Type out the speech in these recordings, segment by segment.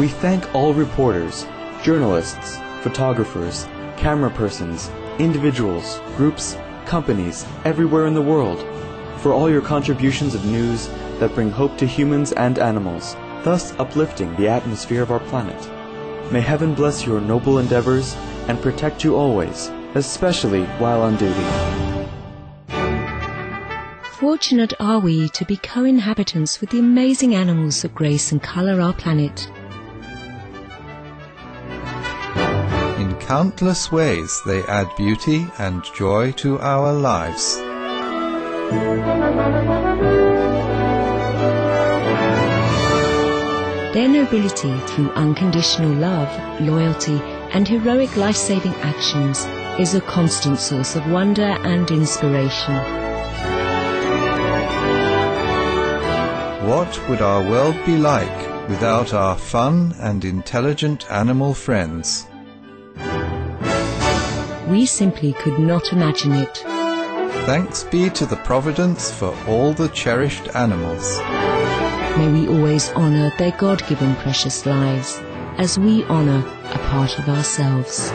We thank all reporters, journalists, photographers, camera persons, individuals, groups, companies, everywhere in the world, for all your contributions of news that bring hope to humans and animals, thus uplifting the atmosphere of our planet. May heaven bless your noble endeavors and protect you always, especially while on duty. Fortunate are we to be co-inhabitants with the amazing animals that grace and colour our planet. In countless ways they add beauty and joy to our lives. Their nobility through unconditional love, loyalty and heroic life-saving actions is a constant source of wonder and inspiration. What would our world be like without our fun and intelligent animal friends? We simply could not imagine it. Thanks be to the Providence for all the cherished animals. May we always honour their God-given precious lives, as we honour a part of ourselves.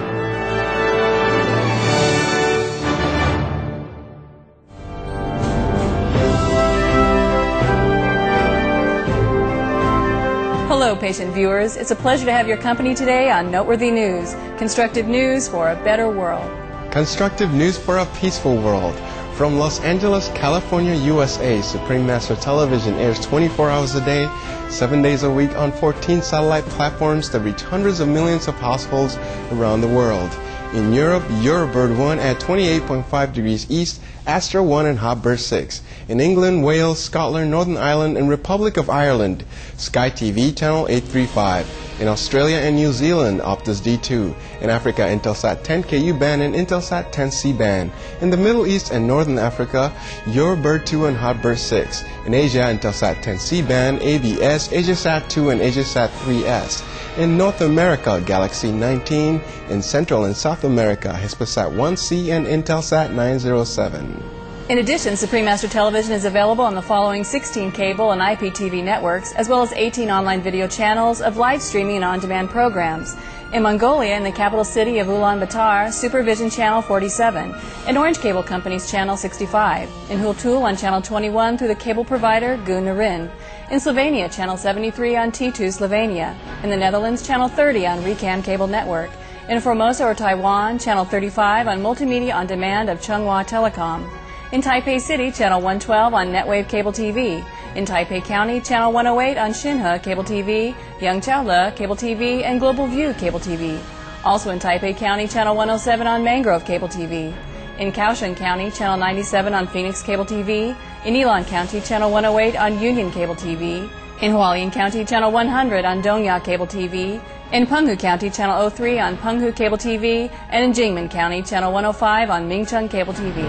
Hello, patient viewers. It's a pleasure to have your company today on Noteworthy News, constructive news for a better world. Constructive news for a peaceful world. From Los Angeles, California, USA, Supreme Master Television airs 24 hours a day, 7 days a week on 14 satellite platforms that reach hundreds of millions of households around the world. In Europe, Eurobird 1 at 28.5 degrees east, Astra 1 and Hotbird 6. In England, Wales, Scotland, Northern Ireland, and Republic of Ireland, Sky TV channel 835. In Australia and New Zealand, Optus D2. In Africa, Intelsat 10 KU band and Intelsat 10 C band. In the Middle East and Northern Africa, Eurobird 2 and Hotbird 6. In Asia, Intelsat 10 C band, ABS, Asiasat 2 and Asiasat 3S. In North America, Galaxy 19. In Central and South America, Hispasat 1C and Intelsat 907. In addition, Supreme Master Television is available on the following 16 cable and IPTV networks, as well as 18 online video channels of live streaming and on-demand programs. In Mongolia, in the capital city of Ulaanbaatar, Supervision Channel 47, and Orange Cable Company's Channel 65. In Hultul on Channel 21 through the cable provider Gu Narin. In Slovenia, Channel 73 on T2 Slovenia. In the Netherlands, Channel 30 on Recam Cable Network. In Formosa or Taiwan, Channel 35 on Multimedia On Demand of Chunghwa Telecom. In Taipei City, Channel 112 on NetWave Cable TV. In Taipei County, Channel 108 on Xinhe Cable TV, Yangchaole Cable TV, and Global View Cable TV. Also in Taipei County, Channel 107 on Mangrove Cable TV. In Kaohsiung County, Channel 97 on Phoenix Cable TV. In Yilan County, Channel 108 on Union Cable TV. In Hualien County, Channel 100 on Dongya Cable TV. In Penghu County, Channel 03 on Penghu Cable TV. And in Jingmen County, Channel 105 on Mingcheng Cable TV.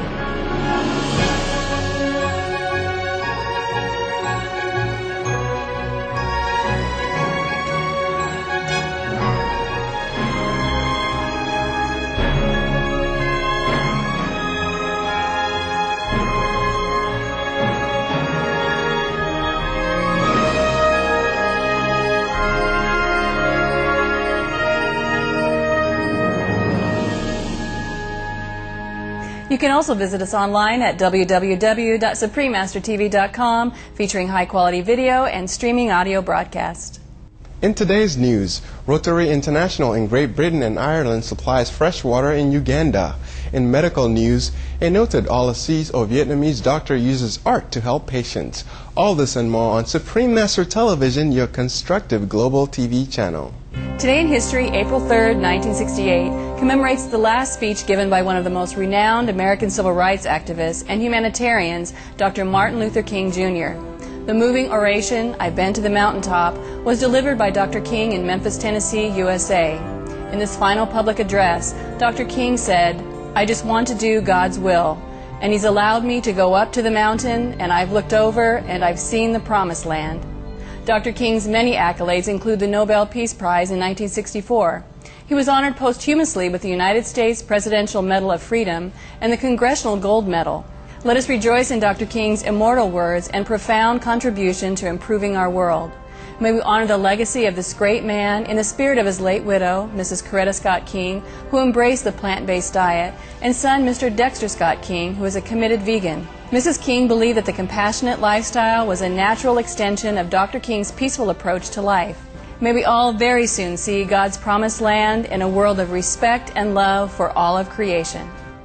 You can also visit us online at www.suprememastertv.com, featuring high-quality video and streaming audio broadcast. In today's news, Rotary International in Great Britain and Ireland supplies fresh water in Uganda. In medical news, a noted Australese or Vietnamese doctor uses art to help patients. All this and more on Supreme Master Television, your constructive global TV channel. Today in history, April 3rd, 1968, commemorates the last speech given by one of the most renowned American civil rights activists and humanitarians, Dr. Martin Luther King, Jr. The moving oration, "I've Been to the Mountaintop," was delivered by Dr. King in Memphis, Tennessee, USA. In this final public address, Dr. King said, "I just want to do God's will, and He's allowed me to go up to the mountain, and I've looked over, and I've seen the Promised Land." Dr. King's many accolades include the Nobel Peace Prize in 1964. He was honored posthumously with the United States Presidential Medal of Freedom and the Congressional Gold Medal. Let us rejoice in Dr. King's immortal words and profound contribution to improving our world. May we honor the legacy of this great man in the spirit of his late widow, Mrs. Coretta Scott King, who embraced the plant-based diet, and son, Mr. Dexter Scott King, who is a committed vegan. Mrs. King believed that the compassionate lifestyle was a natural extension of Dr. King's peaceful approach to life. May we all very soon see God's promised land in a world of respect and love for all of creation.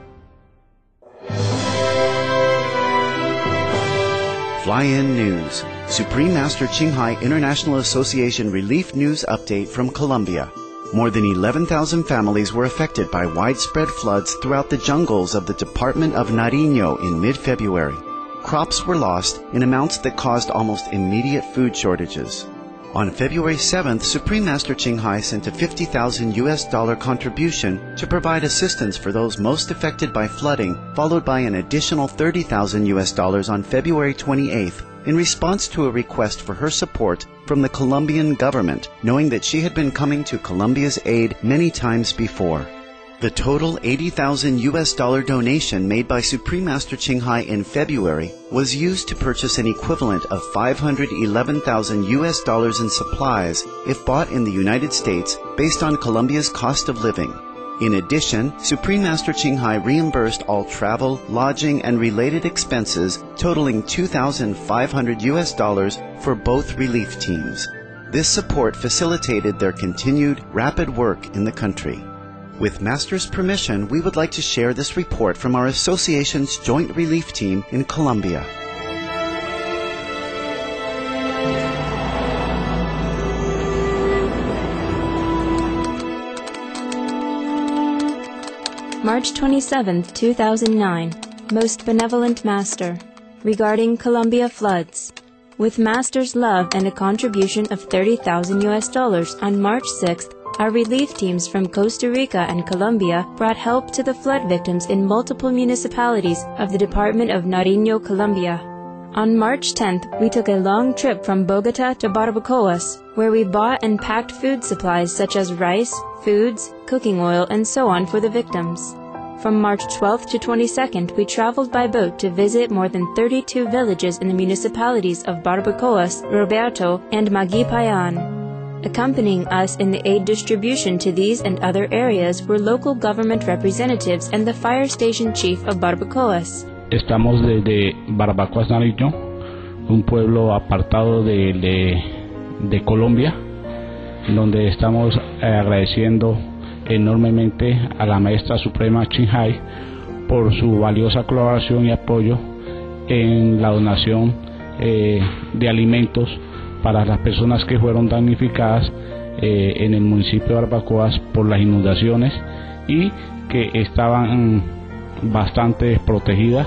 Fly-in News, Supreme Master Ching Hai International Association Relief News Update from Colombia. More than 11,000 families were affected by widespread floods throughout the jungles of the Department of Nariño in mid-February. Crops were lost in amounts that caused almost immediate food shortages. On February 7th, Supreme Master Ching Hai sent a $50,000 contribution to provide assistance for those most affected by flooding, followed by an additional $30,000 on February 28th in response to a request for her support from the Colombian government, knowing that she had been coming to Colombia's aid many times before. The total $80,000 donation made by Supreme Master Ching Hai in February was used to purchase an equivalent of $511,000 in supplies if bought in the United States based on Colombia's cost of living. In addition, Supreme Master Ching Hai reimbursed all travel, lodging, and related expenses totaling $2,500 for both relief teams. This support facilitated their continued rapid work in the country. With Master's permission, we would like to share this report from our association's Joint Relief Team in Colombia. March 27, 2009. Most Benevolent Master. Regarding Colombia floods. With Master's love and a contribution of $30,000 on March 6th, our relief teams from Costa Rica and Colombia brought help to the flood victims in multiple municipalities of the Department of Nariño, Colombia. On March 10th, we took a long trip from Bogota to Barbacoas, where we bought and packed food supplies such as rice, foods, cooking oil, and so on for the victims. From March 12th to 22nd, we traveled by boat to visit more than 32 villages in the municipalities of Barbacoas, Roberto, and Maguipayan. Accompanying us in the aid distribution to these and other areas were local government representatives and the fire station chief of Barbacoas. Estamos desde Barbacoas, Nariño, un pueblo apartado de Colombia, donde estamos agradeciendo enormemente a la Maestra Suprema Ching Hai por su valiosa colaboración y apoyo en la donación de alimentos para las personas que fueron damnificadas en el municipio de Barbacoas por las inundaciones y que estaban bastante desprotegidas.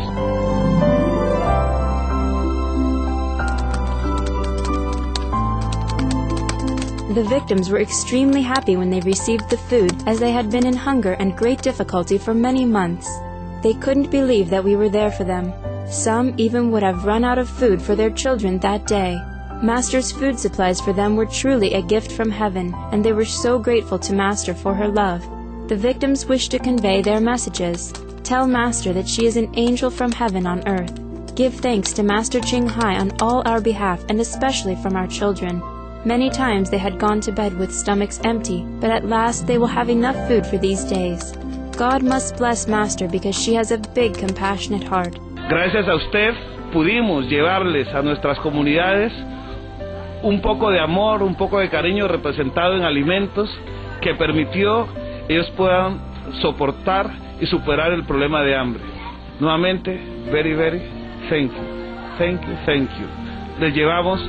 The victims were extremely happy when they received the food, as they had been in hunger and great difficulty for many months. They couldn't believe that we were there for them. Some even would have run out of food for their children that day. Master's food supplies for them were truly a gift from heaven, and they were so grateful to Master for her love. The victims wished to convey their messages. Tell Master that she is an angel from heaven on earth. Give thanks to Master Ching Hai on all our behalf, and especially from our children. Many times they had gone to bed with stomachs empty, but at last they will have enough food for these days. God must bless Master because she has a big, compassionate heart. Gracias a usted pudimos llevarles a nuestras comunidades un poco de amor, un poco de cariño representado en alimentos que permitió ellos puedan soportar y superar el problema de hambre. Nuevamente, very, very thank you. Thank you, thank you. Les llevamos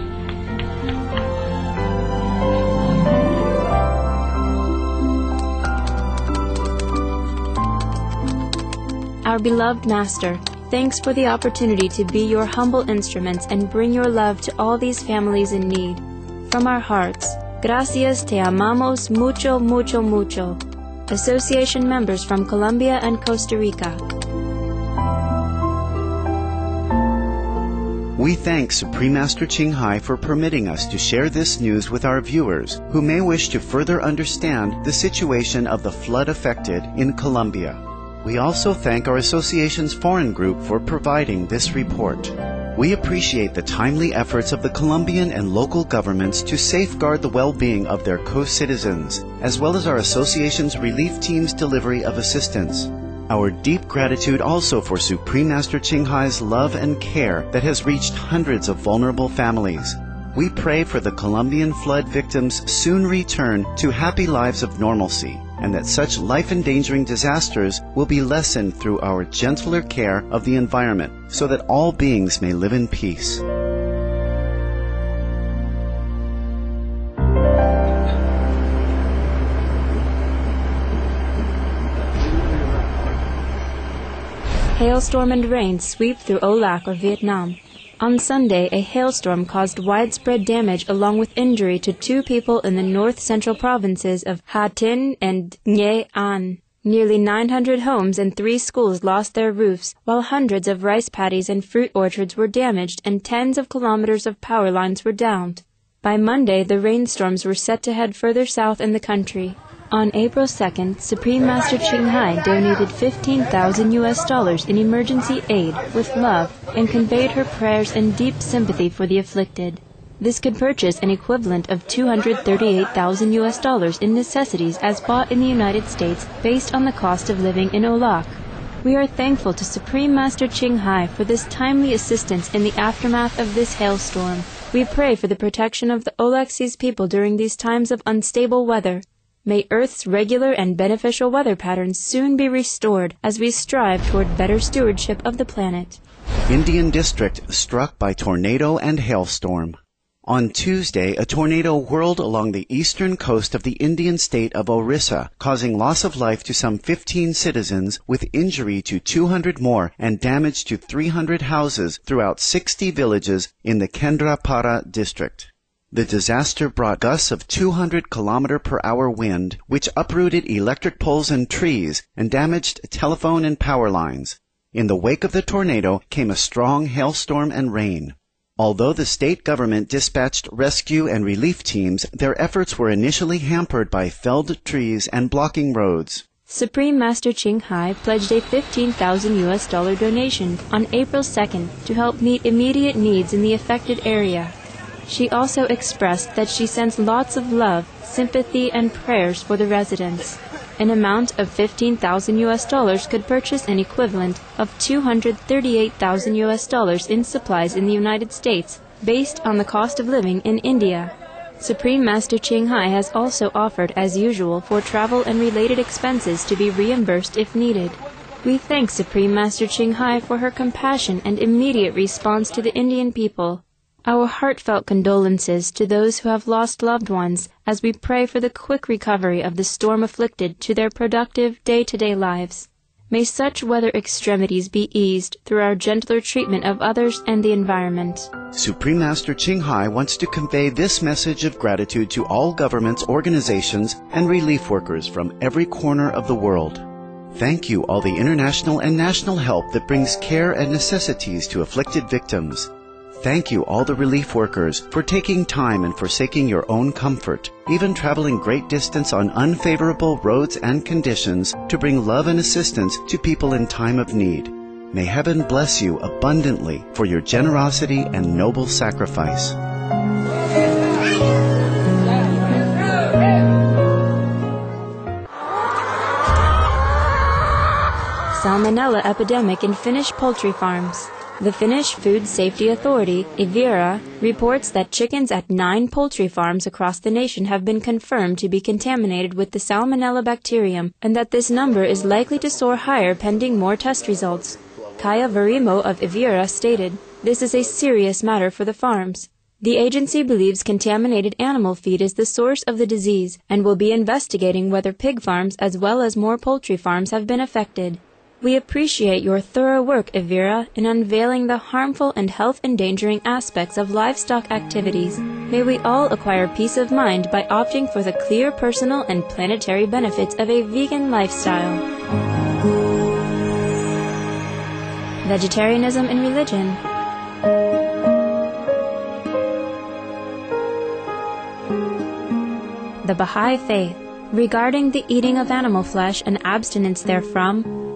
Our beloved Master, thanks for the opportunity to be your humble instruments and bring your love to all these families in need. From our hearts, gracias, te amamos mucho, mucho, mucho. Association members from Colombia and Costa Rica. We thank Supreme Master Ching Hai for permitting us to share this news with our viewers who may wish to further understand the situation of the flood affected in Colombia. We also thank our association's foreign group for providing this report. We appreciate the timely efforts of the Colombian and local governments to safeguard the well-being of their co-citizens, as well as our association's relief team's delivery of assistance. Our deep gratitude also for Supreme Master Ching Hai's love and care that has reached hundreds of vulnerable families. We pray for the Colombian flood victims' soon return to happy lives of normalcy, and that such life-endangering disasters will be lessened through our gentler care of the environment, so that all beings may live in peace. Hailstorm and rain sweep through Olac or Vietnam. On Sunday, a hailstorm caused widespread damage along with injury to 2 people in the north-central provinces of Ha Tinh and Nghệ An. Nearly 900 homes and 3 schools lost their roofs, while hundreds of rice paddies and fruit orchards were damaged and tens of kilometers of power lines were downed. By Monday, the rainstorms were set to head further south in the country. On April 2nd, Supreme Master Ching Hai donated $15,000 in emergency aid with love and conveyed her prayers and deep sympathy for the afflicted. This could purchase an equivalent of $238,000 in necessities as bought in the United States based on the cost of living in Olac. We are thankful to Supreme Master Ching Hai for this timely assistance in the aftermath of this hailstorm. We pray for the protection of the Olac people during these times of unstable weather. May Earth's regular and beneficial weather patterns soon be restored as we strive toward better stewardship of the planet. Indian district struck by tornado and hailstorm. On Tuesday, a tornado whirled along the eastern coast of the Indian state of Orissa, causing loss of life to some 15 citizens, with injury to 200 more and damage to 300 houses throughout 60 villages in the Kendrapara district. The disaster brought gusts of 200 km/h wind, which uprooted electric poles and trees and damaged telephone and power lines. In the wake of the tornado came a strong hailstorm and rain. Although the state government dispatched rescue and relief teams, their efforts were initially hampered by felled trees and blocking roads. Supreme Master Ching Hai pledged a $15,000 donation on April 2nd to help meet immediate needs in the affected area. She also expressed that she sends lots of love, sympathy, and prayers for the residents. An amount of $15,000 could purchase an equivalent of $238,000 in supplies in the United States, based on the cost of living in India. Supreme Master Ching Hai has also offered, as usual, for travel and related expenses to be reimbursed if needed. We thank Supreme Master Ching Hai for her compassion and immediate response to the Indian people. Our heartfelt condolences to those who have lost loved ones as we pray for the quick recovery of the storm-afflicted to their productive day-to-day lives. May such weather extremities be eased through our gentler treatment of others and the environment. Supreme Master Ching Hai wants to convey this message of gratitude to all governments, organizations, and relief workers from every corner of the world. Thank you all the international and national help that brings care and necessities to afflicted victims. Thank you all the relief workers for taking time and forsaking your own comfort, even traveling great distance on unfavorable roads and conditions to bring love and assistance to people in time of need. May heaven bless you abundantly for your generosity and noble sacrifice. Salmonella epidemic in Finnish poultry farms. The Finnish Food Safety Authority, Evira, reports that chickens at 9 poultry farms across the nation have been confirmed to be contaminated with the Salmonella bacterium, and that this number is likely to soar higher pending more test results. Kaya Varimo of Evira stated, "This is a serious matter for the farms." The agency believes contaminated animal feed is the source of the disease and will be investigating whether pig farms as well as more poultry farms have been affected. We appreciate your thorough work, Evira, in unveiling the harmful and health-endangering aspects of livestock activities. May we all acquire peace of mind by opting for the clear personal and planetary benefits of a vegan lifestyle. Vegetarianism and religion. The Baha'i Faith. Regarding the eating of animal flesh and abstinence therefrom,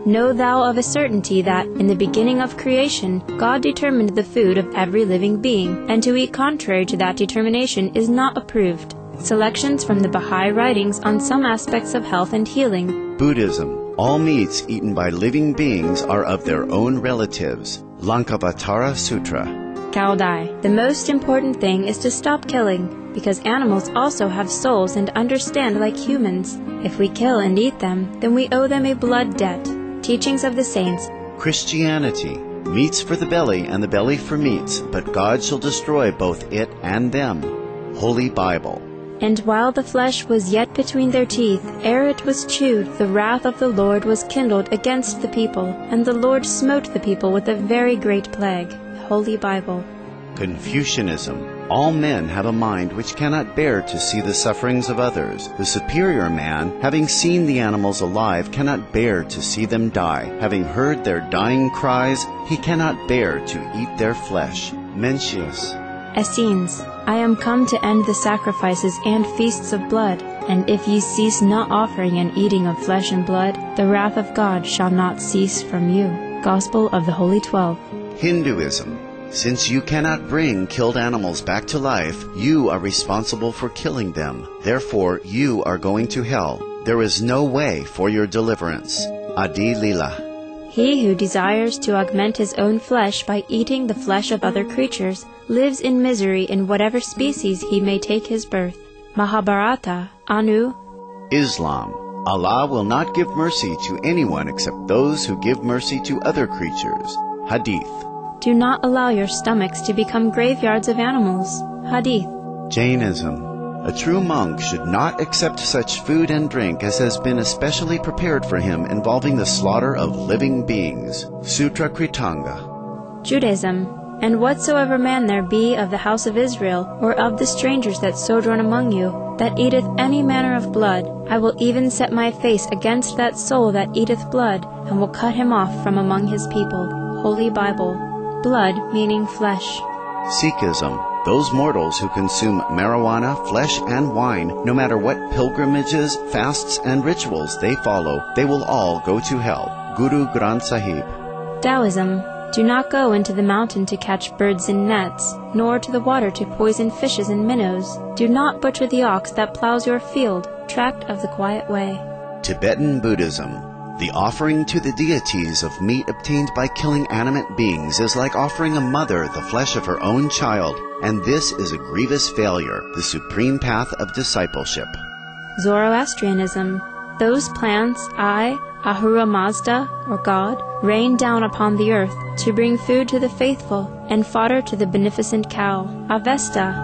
Know thou of a certainty that, in the beginning of creation, God determined the food of every living being, and to eat contrary to that determination is not approved. Selections from the Baha'i writings on some aspects of health and healing. Buddhism. All meats eaten by living beings are of their own relatives. Lankavatara Sutra. Cao Dai. The most important thing is to stop killing, because animals also have souls and understand like humans. If we kill and eat them, then we owe them a blood debt. Teachings of the Saints. Christianity. Meats for the belly and the belly for meats, but God shall destroy both it and them. Holy Bible. And while the flesh was yet between their teeth, ere it was chewed, the wrath of the Lord was kindled against the people, and the Lord smote the people with a very great plague. Holy Bible. Confucianism. All men have a mind which cannot bear to see the sufferings of others. The superior man, having seen the animals alive, cannot bear to see them die. Having heard their dying cries, he cannot bear to eat their flesh. Mencius. Essenes. I am come to end the sacrifices and feasts of blood, and if ye cease not offering and eating of flesh and blood, the wrath of God shall not cease from you. Gospel of the Holy 12. Hinduism. Since you cannot bring killed animals back to life, you are responsible for killing them. Therefore, you are going to hell. There is no way for your deliverance. Adi Lila. He who desires to augment his own flesh by eating the flesh of other creatures lives in misery in whatever species he may take his birth. Mahabharata, Anu. Islam. Allah will not give mercy to anyone except those who give mercy to other creatures. Hadith. Do not allow your stomachs to become graveyards of animals. Hadith. Jainism. A true monk should not accept such food and drink as has been especially prepared for him involving the slaughter of living beings. Sutra Kritanga. Judaism. And whatsoever man there be of the house of Israel, or of the strangers that sojourn among you, that eateth any manner of blood, I will even set my face against that soul that eateth blood, and will cut him off from among his people. Holy Bible. Blood meaning flesh. Sikhism. Those mortals who consume marijuana, flesh, and wine, no matter what pilgrimages, fasts, and rituals they follow, they will all go to hell. Guru Granth Sahib. Taoism. Do not go into the mountain to catch birds in nets, nor to the water to poison fishes and minnows. Do not butcher the ox that plows your field. Tract of the Quiet Way. Tibetan Buddhism. The offering to the deities of meat obtained by killing animate beings is like offering a mother the flesh of her own child, and this is a grievous failure, the supreme path of discipleship. Zoroastrianism. Those plants I, Ahura Mazda, or God, rain down upon the earth to bring food to the faithful and fodder to the beneficent cow. Avesta.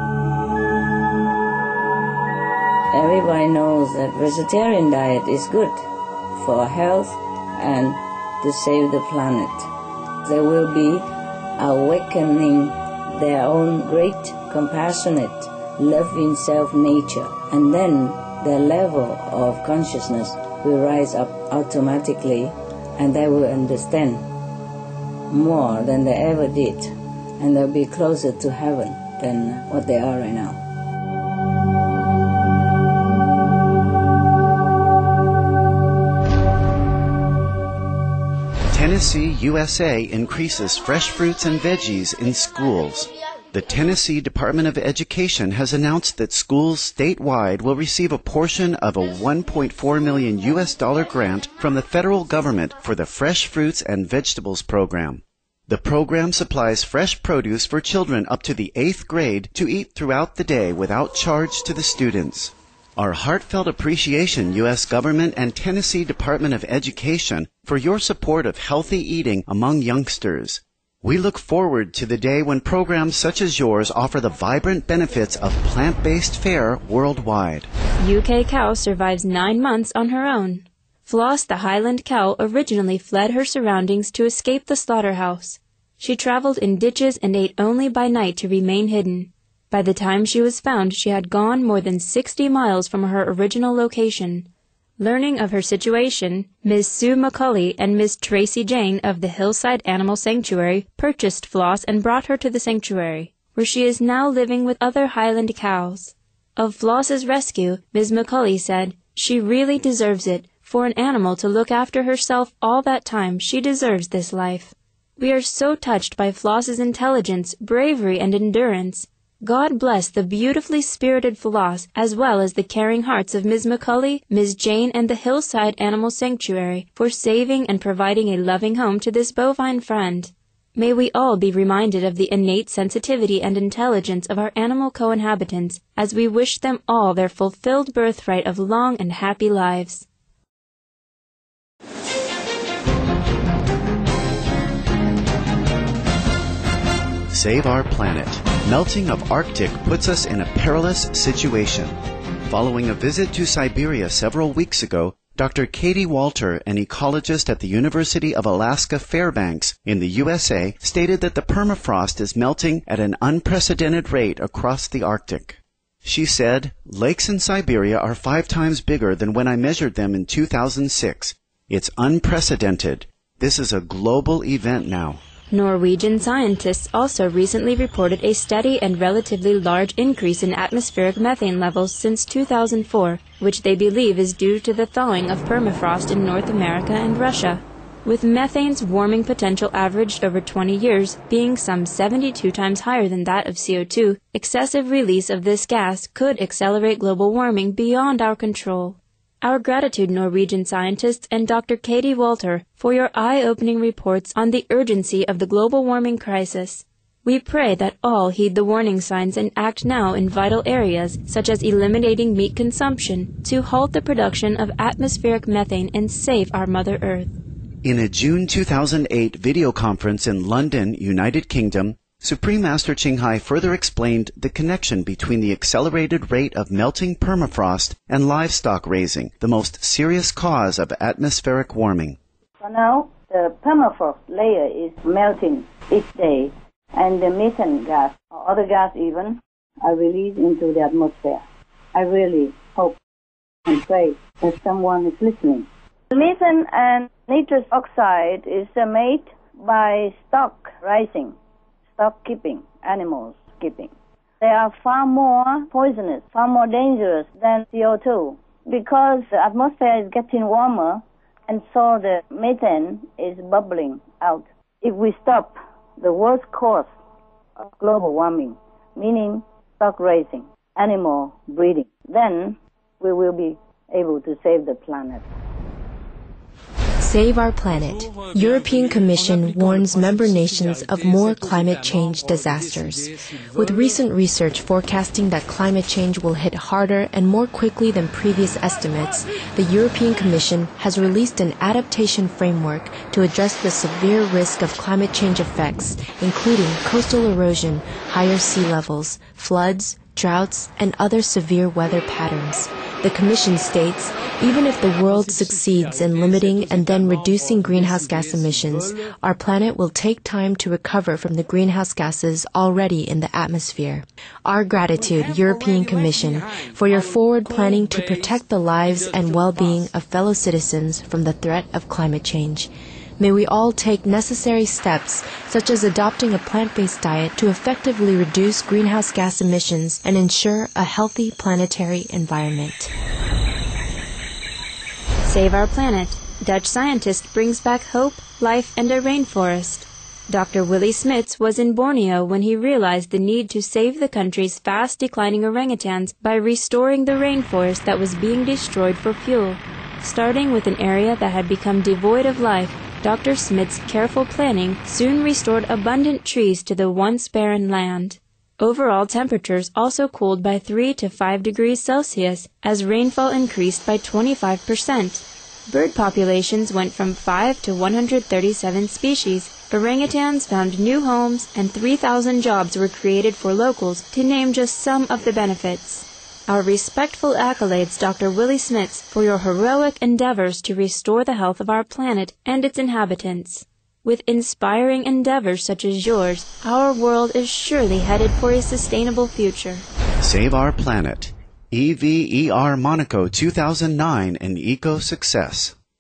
Everybody knows that vegetarian diet is good for health and to save the planet. They will be awakening their own great, compassionate, loving self-nature, and then their level of consciousness will rise up automatically, and they will understand more than they ever did, and they'll be closer to heaven than what they are right now. Tennessee, USA increases fresh fruits and veggies in schools. The Tennessee Department of Education has announced that schools statewide will receive a portion of a $1.4 million grant from the federal government for the Fresh Fruits and Vegetables program. The program supplies fresh produce for children up to the 8th grade to eat throughout the day without charge to the students. Our heartfelt appreciation, U.S. Government and Tennessee Department of Education, for your support of healthy eating among youngsters. We look forward to the day when programs such as yours offer the vibrant benefits of plant-based fare worldwide. UK cow survives 9 months on her own. Floss the Highland cow originally fled her surroundings to escape the slaughterhouse. She traveled in ditches and ate only by night to remain hidden. By the time she was found, she had gone more than 60 miles from her original location. Learning of her situation, Ms. Sue McCulley and Ms. Tracy Jane of the Hillside Animal Sanctuary purchased Floss and brought her to the sanctuary, where she is now living with other Highland cows. Of Floss's rescue, Ms. McCulley said, "She really deserves it, For an animal to look after herself all that time, she deserves this life. We are so touched by Floss's intelligence, bravery, and endurance. God bless the beautifully spirited Floss, as well as the caring hearts of Ms. McCulley, Ms. Jane, and the Hillside Animal Sanctuary for saving and providing a loving home to this bovine friend. May we all be reminded of the innate sensitivity and intelligence of our animal co-inhabitants as we wish them all their fulfilled birthright of long and happy lives. Save our planet. Melting of Arctic puts us in a perilous situation. Following a visit to Siberia several weeks ago, Dr. Katie Walter, an ecologist at the University of Alaska Fairbanks in the USA, stated that the permafrost is melting at an unprecedented rate across the Arctic. She said, "Lakes in Siberia are 5 times bigger than when I measured them in 2006. It's unprecedented. This is a global event now." Norwegian scientists also recently reported a steady and relatively large increase in atmospheric methane levels since 2004, which they believe is due to the thawing of permafrost in North America and Russia. With methane's warming potential averaged over 20 years being some 72 times higher than that of CO2, excessive release of this gas could accelerate global warming beyond our control. Our gratitude, Norwegian scientists and Dr. Katie Walter, for your eye-opening reports on the urgency of the global warming crisis. We pray that all heed the warning signs and act now in vital areas, such as eliminating meat consumption, to halt the production of atmospheric methane and save our Mother Earth. In a June 2008 video conference in London, United Kingdom, Supreme Master Ching Hai further explained the connection between the accelerated rate of melting permafrost and livestock raising, the most serious cause of atmospheric warming. For now, the permafrost layer is melting each day, and the methane gas, or other gas even, are released into the atmosphere. I really hope and pray that someone is listening. Methane and nitrous oxide is made by stock raising. Stock keeping, animals keeping. They are far more poisonous, far more dangerous than CO2 because the atmosphere is getting warmer and so the methane is bubbling out. If we stop the worst cause of global warming, meaning stock raising, animal breeding, then we will be able to save the planet. Save Our Planet. European Commission warns member nations of more climate change disasters. With recent research forecasting that climate change will hit harder and more quickly than previous estimates, the European Commission has released an adaptation framework to address the severe risk of climate change effects, including coastal erosion, higher sea levels, floods, droughts, and other severe weather patterns. The Commission states, even if the world succeeds in limiting and then reducing greenhouse gas emissions, our planet will take time to recover from the greenhouse gases already in the atmosphere. Our gratitude, European Commission, for your forward planning to protect the lives and well-being of fellow citizens from the threat of climate change. May we all take necessary steps, such as adopting a plant-based diet to effectively reduce greenhouse gas emissions and ensure a healthy planetary environment. Save Our Planet. Dutch scientist brings back hope, life, and a rainforest. Dr. Willy Smits was in Borneo when he realized the need to save the country's fast declining orangutans by restoring the rainforest that was being destroyed for fuel. Starting with an area that had become devoid of life, Dr. Smits' careful planning soon restored abundant trees to the once barren land. Overall temperatures also cooled by 3 to 5 degrees Celsius as rainfall increased by 25%. Bird populations went from 5 to 137 species. Orangutans found new homes and 3,000 jobs were created for locals, to name just some of the benefits. Our respectful accolades, Dr. Willy Smits, for your heroic endeavors to restore the health of our planet and its inhabitants. With inspiring endeavors such as yours, our world is surely headed for a sustainable future. Save Our Planet. EVER Monaco 2009 and Eco Success.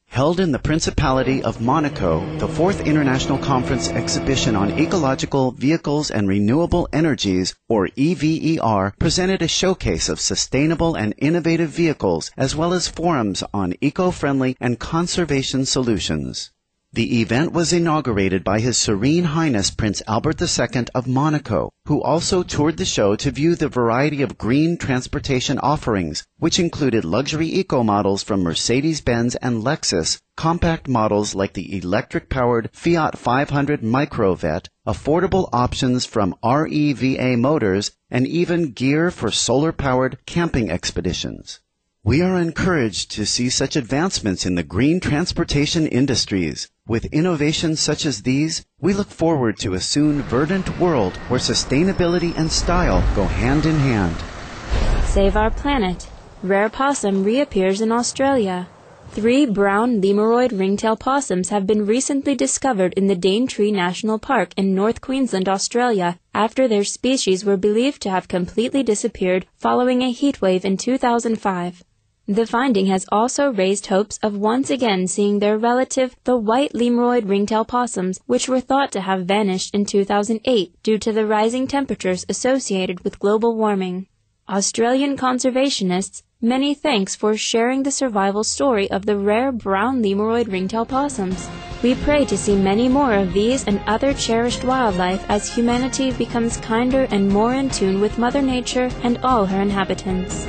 Held in the Principality of Monaco, the 4th International Conference Exhibition on Ecological Vehicles and Renewable Energies, or EVER, presented a showcase of sustainable and innovative vehicles as well as forums on eco-friendly and conservation solutions. The event was inaugurated by His Serene Highness Prince Albert II of Monaco, who also toured the show to view the variety of green transportation offerings, which included luxury eco-models from Mercedes-Benz and Lexus, compact models like the electric-powered Fiat 500 Microvet, affordable options from REVA Motors, and even gear for solar-powered camping expeditions. We are encouraged to see such advancements in the green transportation industries. With innovations such as these, we look forward to a soon verdant world where sustainability and style go hand in hand. Save our planet. Rare possum reappears in Australia. 3 brown lemuroid ringtail possums have been recently discovered in the Daintree National Park in North Queensland, Australia, after their species were believed to have completely disappeared following a heatwave in 2005. The finding has also raised hopes of once again seeing their relative, the white lemuroid ringtail possums, which were thought to have vanished in 2008 due to the rising temperatures associated with global warming. Australian conservationists, many thanks for sharing the survival story of the rare brown lemuroid ringtail possums. We pray to see many more of these and other cherished wildlife as humanity becomes kinder and more in tune with Mother Nature and all her inhabitants.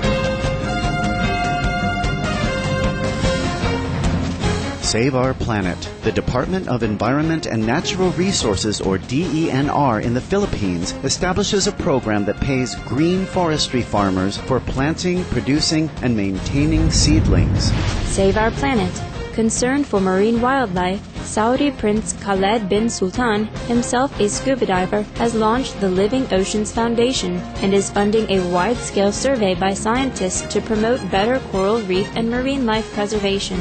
Save Our Planet. The Department of Environment and Natural Resources, or DENR, in the Philippines establishes a program that pays green forestry farmers for planting, producing, and maintaining seedlings. Save Our Planet. Concerned for marine wildlife, Saudi Prince Khaled bin Sultan, himself a scuba diver, has launched the Living Oceans Foundation and is funding a wide-scale survey by scientists to promote better coral reef and marine life preservation.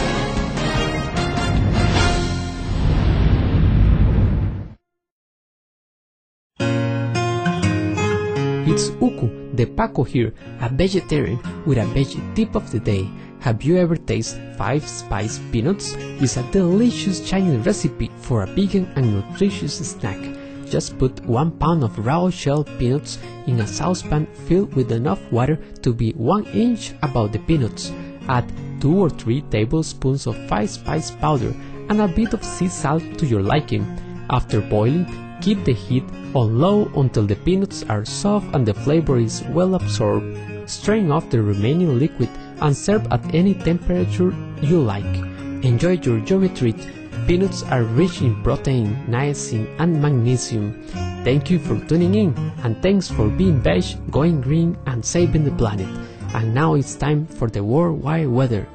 It's Uku, the Paco here, a vegetarian with a veggie tip of the day. Have you ever tasted 5 Spice Peanuts? It's a delicious Chinese recipe for a vegan and nutritious snack. Just put 1 pound of raw shell peanuts in a saucepan filled with enough water to be 1 inch above the peanuts. Add 2 or 3 tablespoons of 5 spice powder and a bit of sea salt to your liking. After boiling, keep the heat on low until the peanuts are soft and the flavor is well absorbed. Strain off the remaining liquid and serve at any temperature you like. Enjoy your yummy treat. Peanuts are rich in protein, niacin, and magnesium. Thank you for tuning in, and thanks for being veg, going green, and saving the planet. And now it's time for the worldwide weather.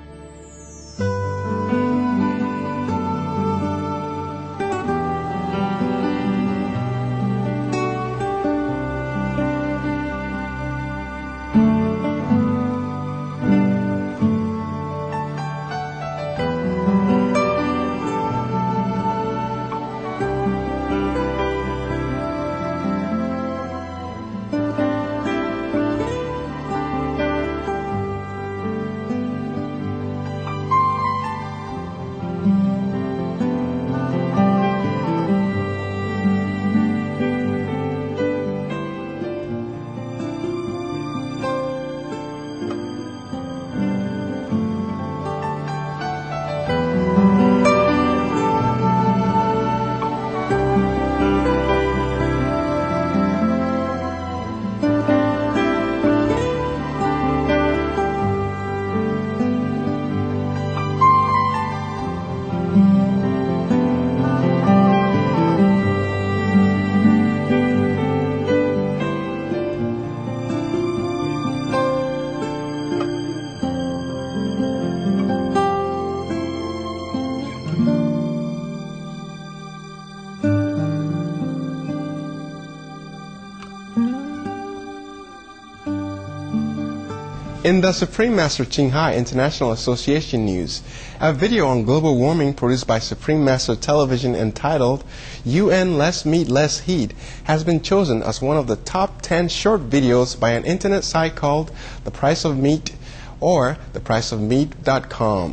In the Supreme Master Ching Hai International Association news, a video on global warming produced by Supreme Master Television entitled UN Less Meat, Less Heat has been chosen as one of the top 10 short videos by an internet site called The Price of Meat or thepriceofmeat.com.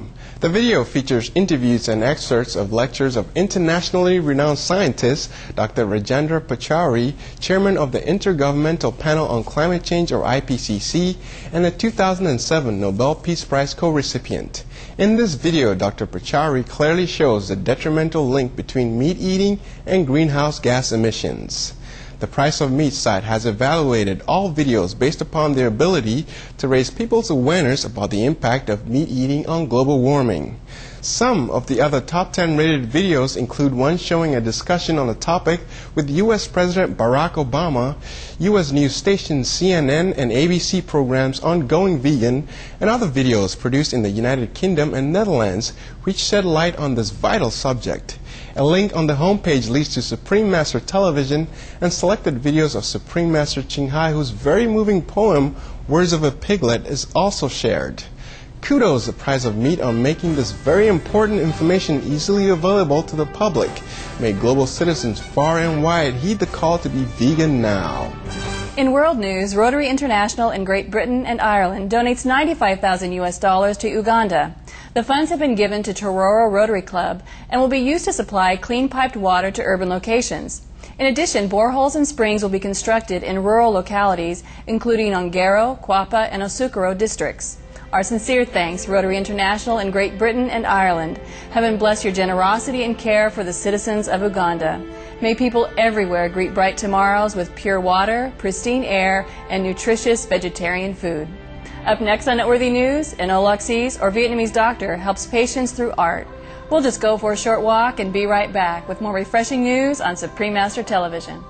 The video features interviews and excerpts of lectures of internationally renowned scientists Dr. Rajendra Pachauri, chairman of the Intergovernmental Panel on Climate Change, or IPCC, and a 2007 Nobel Peace Prize co-recipient. In this video, Dr. Pachauri clearly shows the detrimental link between meat eating and greenhouse gas emissions. The Price of Meat site has evaluated all videos based upon their ability to raise people's awareness about the impact of meat eating on global warming. Some of the other top 10 rated videos include one showing a discussion on the topic with U.S. President Barack Obama, U.S. news stations CNN and ABC programs on Going Vegan, and other videos produced in the United Kingdom and Netherlands which shed light on this vital subject. A link on the homepage leads to Supreme Master Television and selected videos of Supreme Master Ching Hai, whose very moving poem, Words of a Piglet, is also shared. Kudos the Price of Meat on making this very important information easily available to the public. May global citizens far and wide heed the call to be vegan now. In world news, Rotary International in Great Britain and Ireland donates $95,000 to Uganda. The funds have been given to Tororo Rotary Club and will be used to supply clean piped water to urban locations. In addition, boreholes and springs will be constructed in rural localities, including Ongaro, Kwapa, and Osukuro districts. Our sincere thanks, Rotary International in Great Britain and Ireland. Heaven bless your generosity and care for the citizens of Uganda. May people everywhere greet bright tomorrows with pure water, pristine air, and nutritious vegetarian food. Up next on Noteworthy News, an Oloxese or Vietnamese doctor helps patients through art. We'll just go for a short walk and be right back with more refreshing news on Supreme Master Television.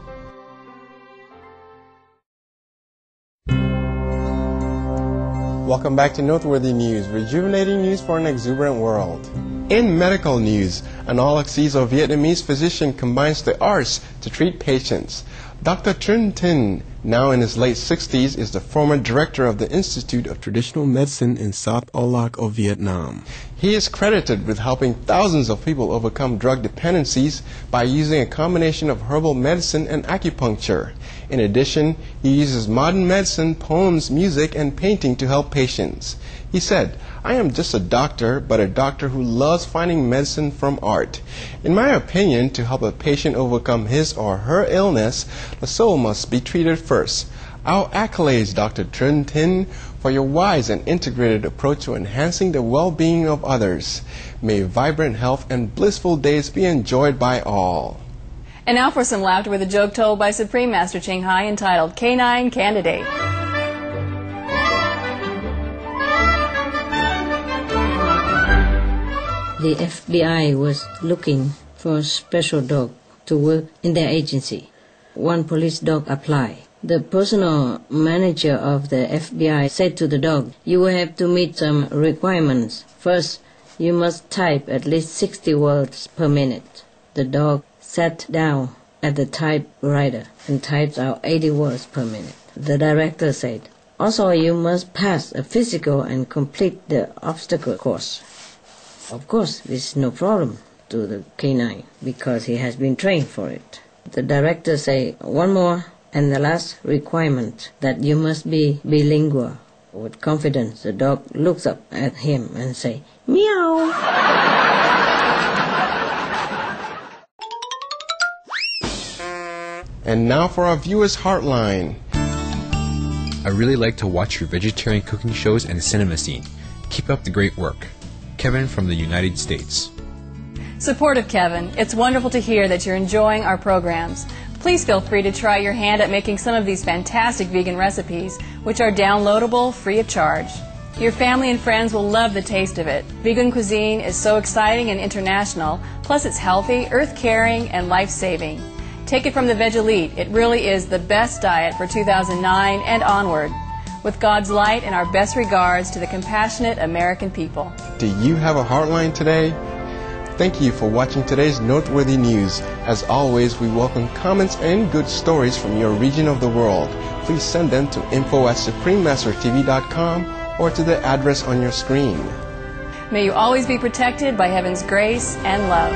Welcome back to Noteworthy News, rejuvenating news for an exuberant world. In medical news, an Oloxese or Vietnamese physician combines the arts to treat patients. Dr. Truong Tin, now in his late 60s, is the former director of the Institute of Traditional Medicine in South Olac of Vietnam. He is credited with helping thousands of people overcome drug dependencies by using a combination of herbal medicine and acupuncture. In addition, he uses modern medicine, poems, music, and painting to help patients. He said, "I am just a doctor, but a doctor who loves finding medicine from art. In my opinion, to help a patient overcome his or her illness, the soul must be treated first." Our accolades, Dr. Truong Tin, for your wise and integrated approach to enhancing the well-being of others. May vibrant health and blissful days be enjoyed by all. And now for some laughter with a joke told by Supreme Master Ching Hai entitled Canine Candidate. The FBI was looking for a special dog to work in their agency. One police dog applied. The personal manager of the FBI said to the dog, "You will have to meet some requirements. First, you must type at least 60 words per minute." The dog sat down at the typewriter and typed out 80 words per minute. The director said, "Also, you must pass a physical and complete the obstacle course." Of course, this is no problem to the canine because he has been trained for it. The director said, "One more and the last requirement, that you must be bilingual." With confidence, the dog looks up at him and say, "Meow." And now for our viewers' Heartline. I really like to watch your vegetarian cooking shows and cinema scene. Keep up the great work. Kevin from the United States. Support of Kevin. It's wonderful to hear that you're enjoying our programs. Please feel free to try your hand at making some of these fantastic vegan recipes, which are downloadable free of charge. Your family and friends will love the taste of it. Vegan cuisine is so exciting and international, plus it's healthy, earth-caring, and life-saving. Take it from the Veg Elite. It really is the best diet for 2009 and onward. With God's light and our best regards to the compassionate American people. Do you have a Heartline today? Thank you for watching today's Noteworthy News. As always, we welcome comments and good stories from your region of the world. Please send them to info@suprememastertv.com or to the address on your screen. May you always be protected by heaven's grace and love.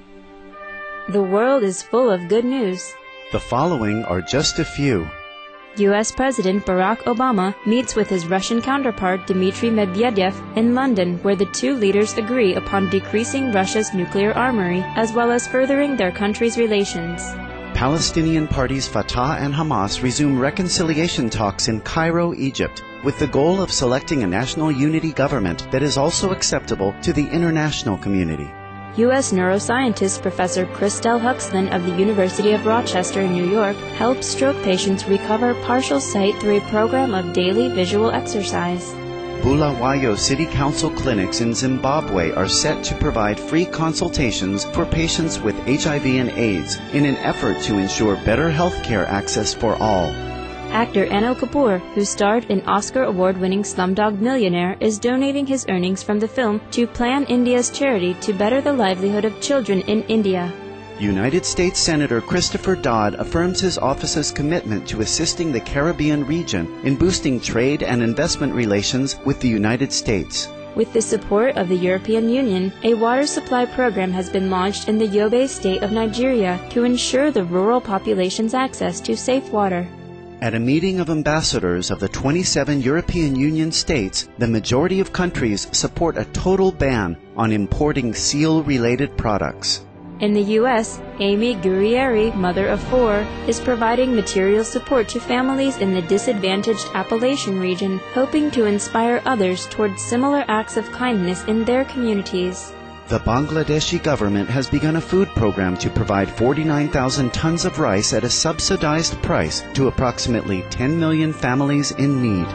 The world is full of good news. The following are just a few. U.S. President Barack Obama meets with his Russian counterpart Dmitry Medvedev in London, where the two leaders agree upon decreasing Russia's nuclear armory as well as furthering their countries' relations. Palestinian parties Fatah and Hamas resume reconciliation talks in Cairo, Egypt, with the goal of selecting a national unity government that is also acceptable to the international community. U.S. neuroscientist Professor Christelle Huxman of the University of Rochester in New York helps stroke patients recover partial sight through a program of daily visual exercise. Bulawayo City Council clinics in Zimbabwe are set to provide free consultations for patients with HIV and AIDS in an effort to ensure better health care access for all. Actor Anil Kapoor, who starred in Oscar award-winning Slumdog Millionaire, is donating his earnings from the film to Plan India's charity to better the livelihood of children in India. United States Senator Christopher Dodd affirms his office's commitment to assisting the Caribbean region in boosting trade and investment relations with the United States. With the support of the European Union, a water supply program has been launched in the Yobe state of Nigeria to ensure the rural population's access to safe water. At a meeting of ambassadors of the 27 European Union states, the majority of countries support a total ban on importing seal-related products. In the U.S., Amy Guerrieri, mother of 4, is providing material support to families in the disadvantaged Appalachian region, hoping to inspire others towards similar acts of kindness in their communities. The Bangladeshi government has begun a food program to provide 49,000 tons of rice at a subsidized price to approximately 10 million families in need.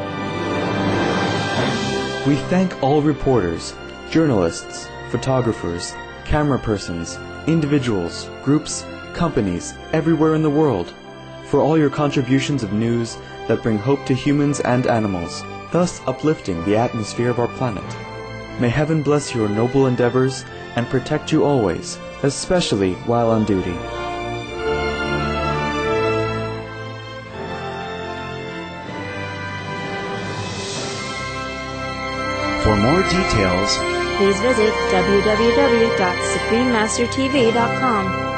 We thank all reporters, journalists, photographers, camera persons, individuals, groups, companies, everywhere in the world, for all your contributions of news that bring hope to humans and animals, thus uplifting the atmosphere of our planet. May heaven bless your noble endeavors and protect you always, especially while on duty. For more details, please visit www.suprememastertv.com.